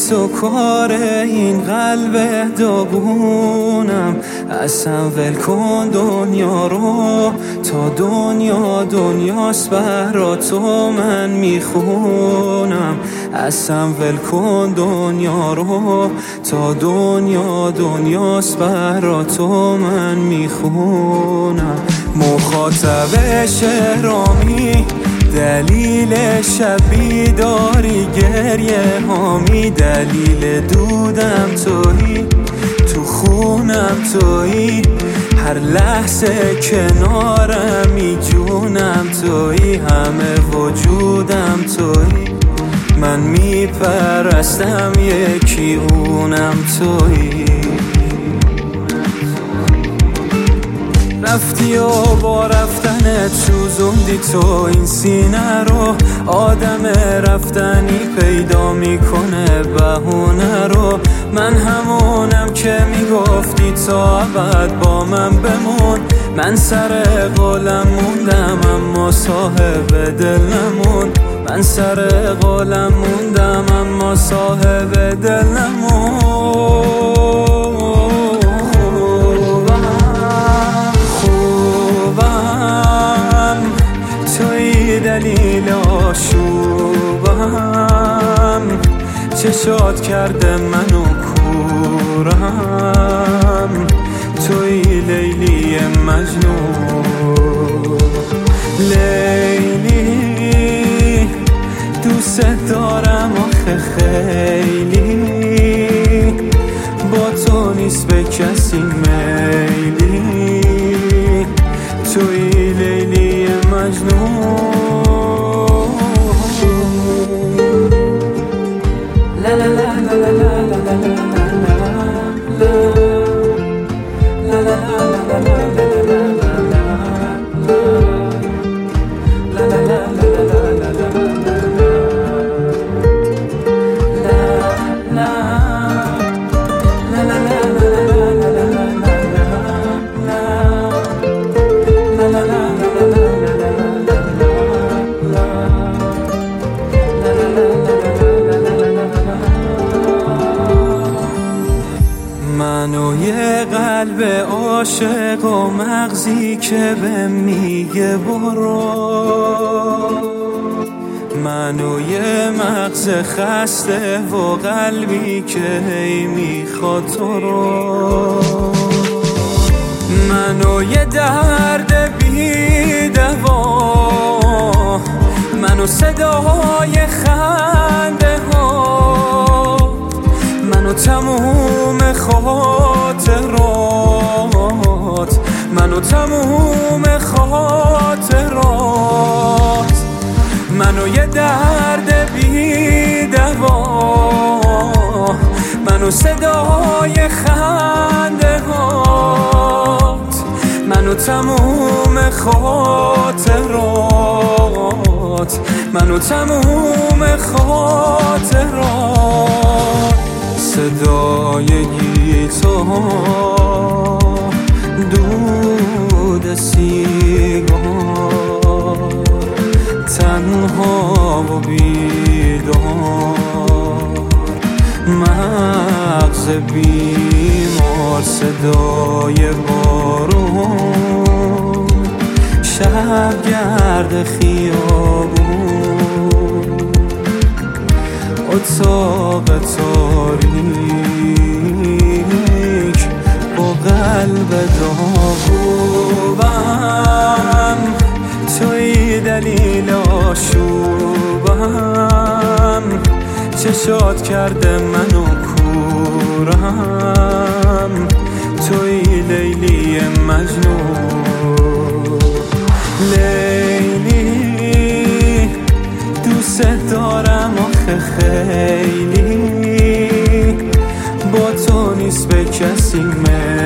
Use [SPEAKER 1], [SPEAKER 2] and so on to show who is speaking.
[SPEAKER 1] تو کار این قلب داغونم. اصلا ول کن دنیا رو، تا دنیا دنیاست برا تو من میخونم. اصلا ول کن دنیا رو، تا دنیا دنیاست برا تو من میخونم. مخاطب شهرامی دلیل شب بیداری گریه هامی، دلیل دودم تویی، تو خونم تویی، هر لحظه کنارمی جونم تویی، همه وجودم تویی، من میپرستم یکی اونم تویی. رفتی و با رفتنت سوزوندی تو این سینه رو، آدم رفتنی پیدا میکنه بهونه رو. من همونم که میگفتی تا ابد با من بمون، من سر قولم موندم اما صاحب دل نمون، من سر قولم موندم اما صاحب دل نمون. دلیل آشوبم چشات کرده منو کورم، توی لیلی مجنون. لیلی دوست دارم آخه خیلی، با تو نیست به کسی میلی، توی لیلی مجنون. منو یه قلب عاشق و مغزی که به میگه برو، منو یه مغز خسته و قلبی که هی میخواد تو رو، منو یه درد بی دوا، منو صدای خنده ها، منو تموم خاطرات، منو تموم خاطرات، منو یه درد بی دوا، منو صدای خنده هات، منو تموم خاطرات، منو تموم خاطرات. صدای گیتار، دود سیگار، تنها و بیدار، مغز بیمار، صدای بارون، شب گرد خیابون، اتاق تاریک با قلب داغونم، توی دلیل آشوبم چشات کرده منو کورم، توی لیلی مجنون. لیلی دوست دارم آخه خیلی، با تو نیست به کسی